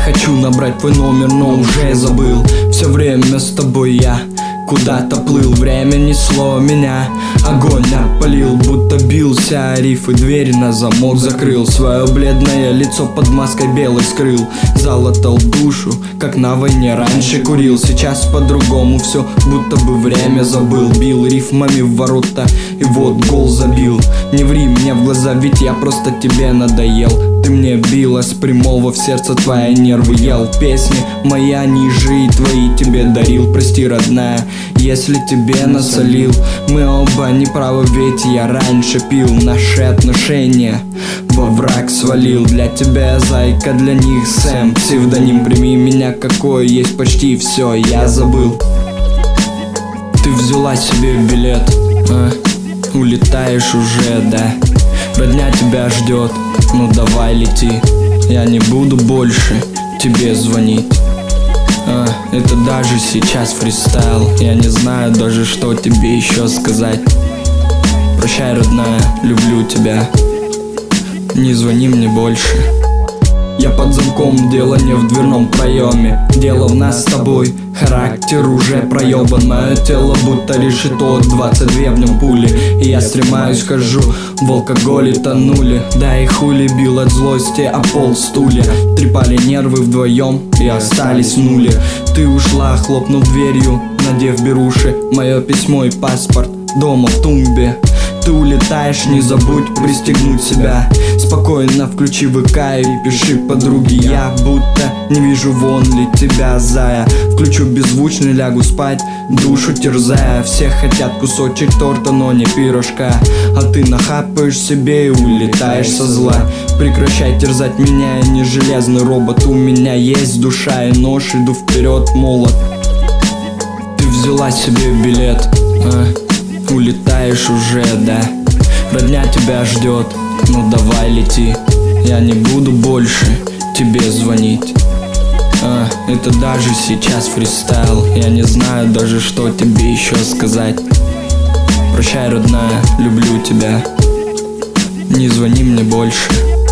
хочу набрать твой номер, но уже забыл. Все время с тобой я куда-то плыл, время несло меня, огонь опалил, будто бился о рифы, двери на замок закрыл, свое бледное лицо под маской белой скрыл, залатал душу, как на войне раньше курил, сейчас по-другому все, будто бы время забыл, бил рифмами в ворота и вот гол забил. Не ври мне в глаза, ведь я просто тебе надоел, ты мне била с прямого в сердце, твои нервы ел, песни моя ниже и твои тебе дарил, прости, родная, если тебе насолил. Мы оба не правы, ведь я раньше пил, наши отношения во враг свалил. Для тебя я зайка, для них Сэм, псевдоним, прими меня какой есть, почти все я забыл. Ты взяла себе билет, улетаешь уже, да? Родня тебя ждет, ну давай лети, я не буду больше тебе звонить. Это даже сейчас фристайл, я не знаю даже, что тебе еще сказать. Прощай, родная, люблю тебя, не звони мне больше. Я под замком, дело не в дверном проеме, дело в нас с тобой, характер уже проебан. Мое тело будто решето, 22 в нем пули, и я стремаюсь, хожу, в алкоголе тонули. Да и хули бил от злости о пол стулья, трепали нервы вдвоем и остались в нуле. Ты ушла, хлопнув дверью, надев беруши, мое письмо и паспорт дома в тумбе. Ты улетаешь, не забудь пристегнуть себя. Спокойно включи ВК и пиши подруге. Я будто не вижу, вон ли тебя, зая. Включу беззвучно, лягу спать, душу терзая. Все хотят кусочек торта, но не пирожка, а ты нахапаешь себе и улетаешь со зла. Прекращай терзать меня, я не железный робот. У меня есть душа и нож, иду вперед, молот. Ты взяла себе билет, улетаешь уже, да? Родня тебя ждет, ну давай лети, я не буду больше тебе звонить. Это даже сейчас фристайл, я не знаю даже, что тебе еще сказать. Прощай, родная, люблю тебя, не звони мне больше.